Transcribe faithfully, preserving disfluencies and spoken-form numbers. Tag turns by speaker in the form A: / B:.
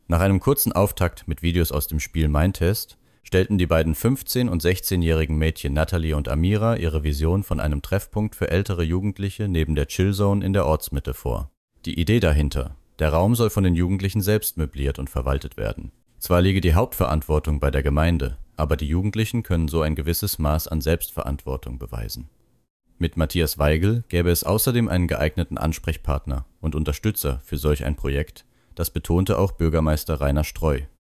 A: Nach einem kurzen Auftakt mit Videos aus dem Spiel Minetest stellten die beiden fünfzehn- und sechzehnjährigen Mädchen Natalie und Amira ihre Vision von einem Treffpunkt für ältere Jugendliche neben der Chillzone in der Ortsmitte vor. Die Idee dahinter: Der Raum soll von den Jugendlichen selbst möbliert und verwaltet werden. Zwar liege die Hauptverantwortung bei der Gemeinde, aber die Jugendlichen können so ein gewisses Maß an Selbstverantwortung beweisen. Mit Matthias Weigel gäbe es außerdem einen geeigneten Ansprechpartner und Unterstützer für solch ein Projekt, das betonte auch Bürgermeister Rainer Streu.